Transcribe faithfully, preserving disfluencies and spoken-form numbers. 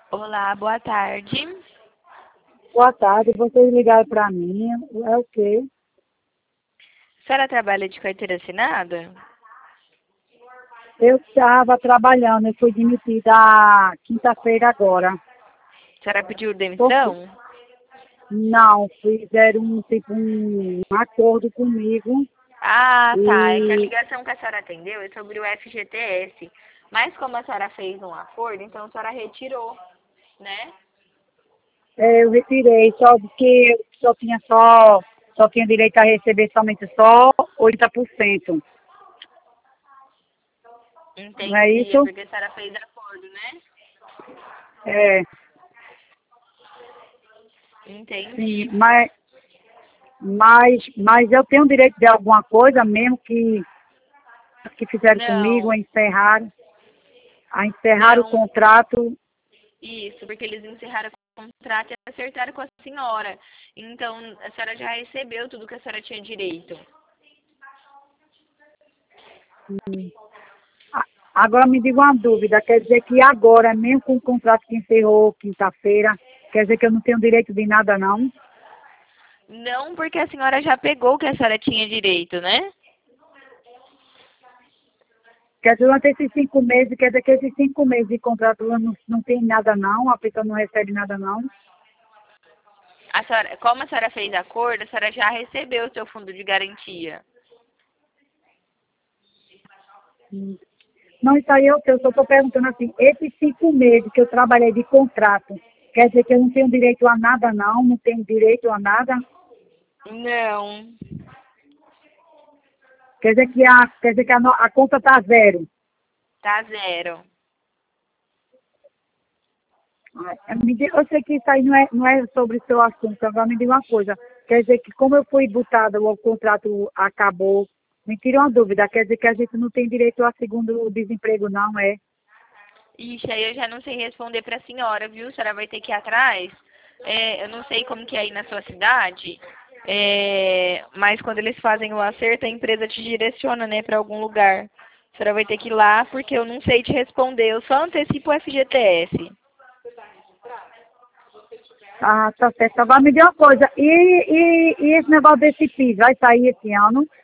Olá, boa tarde. Boa tarde, vocês ligaram para mim, é o quê? A senhora trabalha de carteira assinada? Eu estava trabalhando, eu fui demitida quinta-feira agora. A senhora pediu Porque, demissão? não, fizeram um, tipo, um acordo comigo Ah, tá. É que a e ligação que a senhora atendeu é sobre o F G T S. Mas como a senhora fez um acordo, então a senhora retirou, né? é, eu retirei, só porque eu só tinha só, só tinha direito a receber somente só oitenta por cento. Não é Entendi, é isso? porque a senhora fez acordo, né? É, sim, Entendi. mas, mas, mas eu tenho direito de alguma coisa mesmo que, que fizeram comigo, Não, encerraram. A encerrar o não, contrato. isso, porque eles encerraram o contrato e acertaram com a senhora. Então, a senhora já recebeu tudo que a senhora tinha direito. hum, a- Agora me diga uma dúvida, quer dizer que agora, mesmo com o contrato que encerrou quinta-feira, quer dizer que eu não tenho direito de nada não? Não, porque a senhora já pegou o que a senhora tinha direito, né? Quer dizer, durante esses cinco meses, quer dizer que esses cinco meses de contrato eu não, não tem nada não, a pessoa não recebe nada não. A senhora, como a senhora fez acordo, a senhora já recebeu o seu fundo de garantia. Hum. Não, isso aí eu, eu só estou perguntando assim, esses cinco meses que eu trabalhei de contrato, quer dizer que eu não tenho direito a nada não, não tenho direito a nada? Não, Quer dizer que a, quer dizer que a, no- a conta está zero. tá zero. Ah, me diga- Eu sei que isso aí não é, não é sobre o seu assunto, agora me diga uma coisa. Quer dizer que como eu fui botada, o contrato acabou. Me tira uma dúvida, quer dizer que a gente não tem direito a segundo desemprego, não, é? Ixi, aí eu já não sei responder pra senhora, viu? A senhora vai ter que ir atrás. É, eu não sei como que é aí na sua cidade, é, mas quando eles fazem o acerto, a empresa te direciona, né, pra algum lugar. A senhora vai ter que ir lá, porque eu não sei te responder. Eu só antecipo o F G T S. Ah, tá certo. Agora me diga uma coisa, e, e, e esse negócio desse PIS vai sair esse ano?